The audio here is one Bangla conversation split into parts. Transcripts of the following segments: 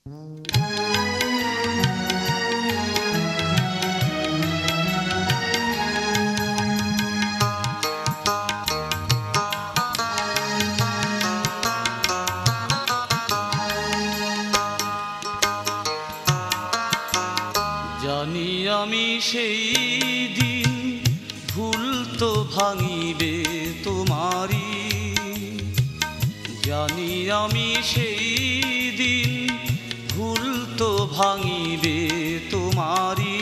জানি আমি সেই দিন ভুল তো ভাঙিবে তোমারি, জানি আমি সেই দিন ভুল তো ভাঙিবে তোমারি।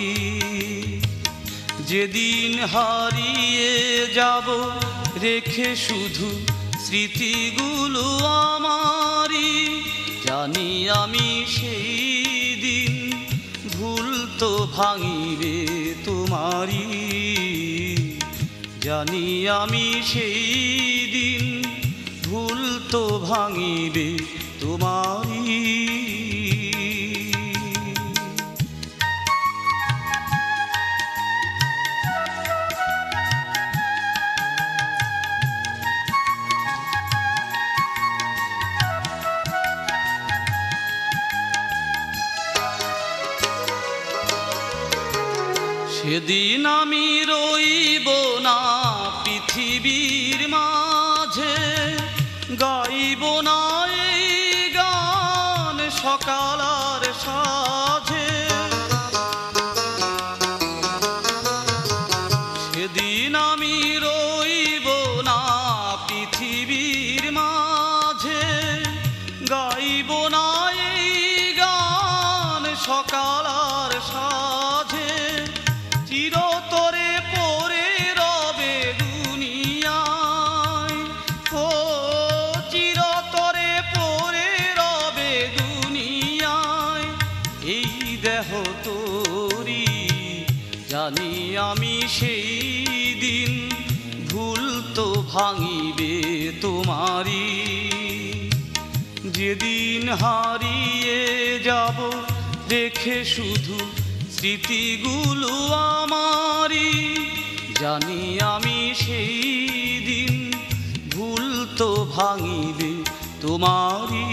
যেদিন হারিয়ে যাব রেখে শুধু স্মৃতিগুলো আমারি, জানি আমি সেই দিন ভুল তো ভাঙিবে তোমারি, জানি আমি সেই দিন ভুল তো ভাঙিবে তোমারি। সেদিন আমি রইব না পৃথিবীর মাঝে, গাইব না এই গান সকাল আর সাঁঝে। সেদিন আমি রইব না পৃথিবীর মাঝে, গাইব না এই গান সকাল আর সাঁঝে। চিরতরে পড়ে রবে দুনিয়ায়, ও চিরতরে পড়ে রবে দুনিয়ায় এই দেহ তোরি, জানি আমি সেই দিন ভুল তো ভাঙিবে তোমারি। যেদিন হারিয়ে যাব রেখে শুধু স্মৃতিগুলো আমারি, জানি আমি সেই দিন ভুল তো ভাঙিবে তোমারি।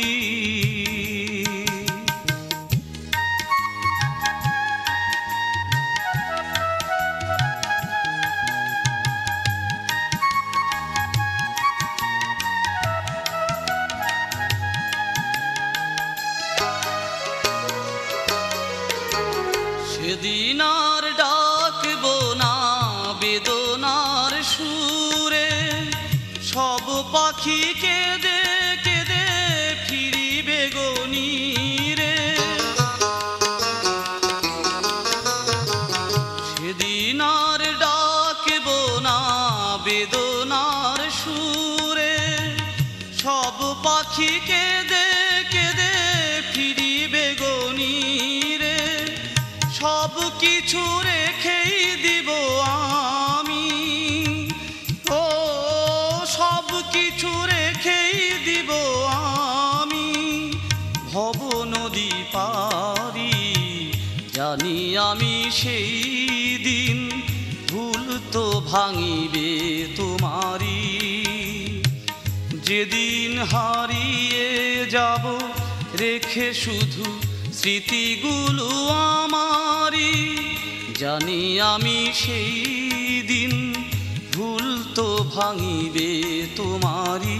সেদিন আর ডাকব না বেদনার সুরে, সব পাখি কেঁদে কেঁদে ফিরিবে গনীরে। সেদিন আর ডাকব না বেদনার সুরে, সব পাখি কেঁদে কেঁদে ফিরিবে গনীরে। সব কিছু রেখেই দিব আমি, ও সব কিছু রেখেই দিব আমি ভব নদী পারি, জানি আমি সেই দিন ভুল তো ভাঙিবে তোমারি। যেদিন হারিয়ে যাব রেখে শুধু স্মৃতিগুলো আমারি, জানি আমি সেই দিন ভুল তো ভাঙিবে তোমারি,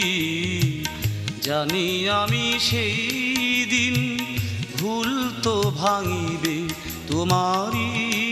জানি আমি সেই দিন ভুল তো ভাঙিবে তোমারি।